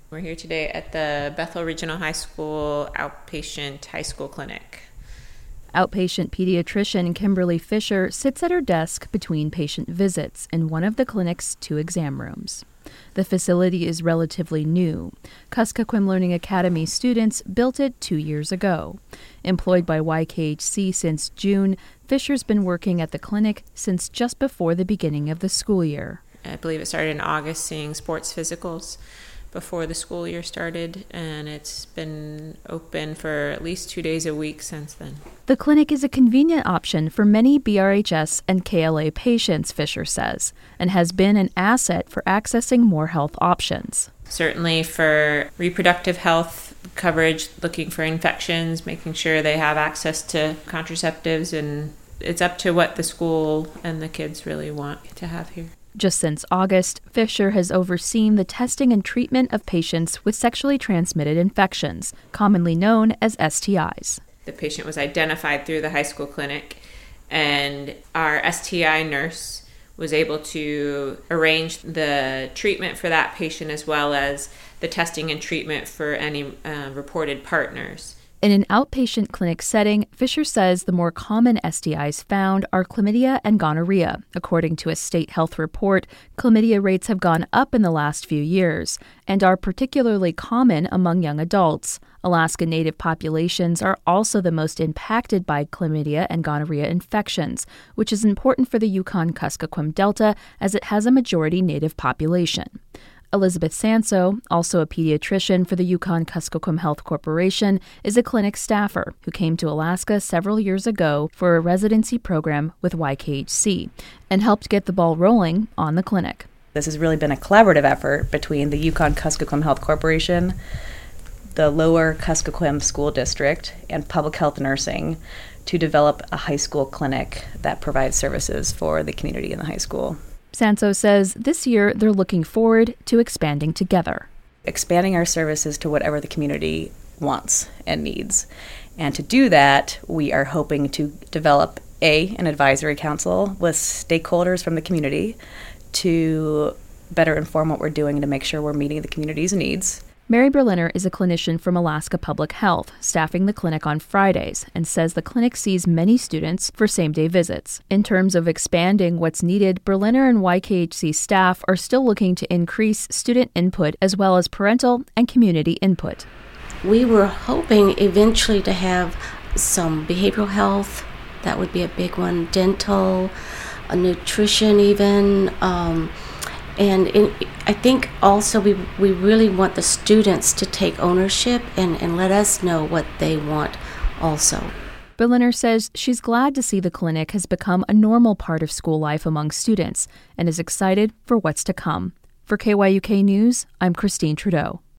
We're here today at the Bethel Regional High School Outpatient High School Clinic. Outpatient pediatrician Kimberly Fisher sits at her desk between patient visits in one of the clinic's 2 exam rooms. The facility is relatively new. Kuskokwim Learning Academy students built it 2 years ago. Employed by YKHC since June, Fisher's been working at the clinic since just before the beginning of the school year. I believe it started in August, seeing sports physicals before the school year started, and it's been open for at least 2 days a week since then. The clinic is a convenient option for many BRHS and KLA patients, Fisher says, and has been an asset for accessing more health options. Certainly for reproductive health coverage, looking for infections, making sure they have access to contraceptives, and it's up to what the school and the kids really want to have here. Just since August, Fisher has overseen the testing and treatment of patients with sexually transmitted infections, commonly known as STIs. The patient was identified through the high school clinic, and our STI nurse was able to arrange the treatment for that patient as well as the testing and treatment for any reported partners. In an outpatient clinic setting, Fisher says the more common STIs found are chlamydia and gonorrhea. According to a state health report, chlamydia rates have gone up in the last few years and are particularly common among young adults. Alaska Native populations are also the most impacted by chlamydia and gonorrhea infections, which is important for the Yukon-Kuskokwim Delta as it has a majority Native population. Elizabeth Sanso, also a pediatrician for the Yukon-Kuskokwim Health Corporation, is a clinic staffer who came to Alaska several years ago for a residency program with YKHC and helped get the ball rolling on the clinic. This has really been a collaborative effort between the Yukon-Kuskokwim Health Corporation, the Lower Kuskokwim School District, and Public Health Nursing to develop a high school clinic that provides services for the community in the high school. Sanso says this year they're looking forward to expanding together. Expanding our services to whatever the community wants and needs. And to do that, we are hoping to develop an advisory council with stakeholders from the community to better inform what we're doing to make sure we're meeting the community's needs. Mary Berliner is a clinician from Alaska Public Health, staffing the clinic on Fridays, and says the clinic sees many students for same-day visits. In terms of expanding what's needed, Berliner and YKHC staff are still looking to increase student input as well as parental and community input. We were hoping eventually to have some behavioral health. That would be a big one. Dental, nutrition even. I think also we really want the students to take ownership and let us know what they want also. Berliner says she's glad to see the clinic has become a normal part of school life among students and is excited for what's to come. For KYUK News, I'm Christine Trudeau.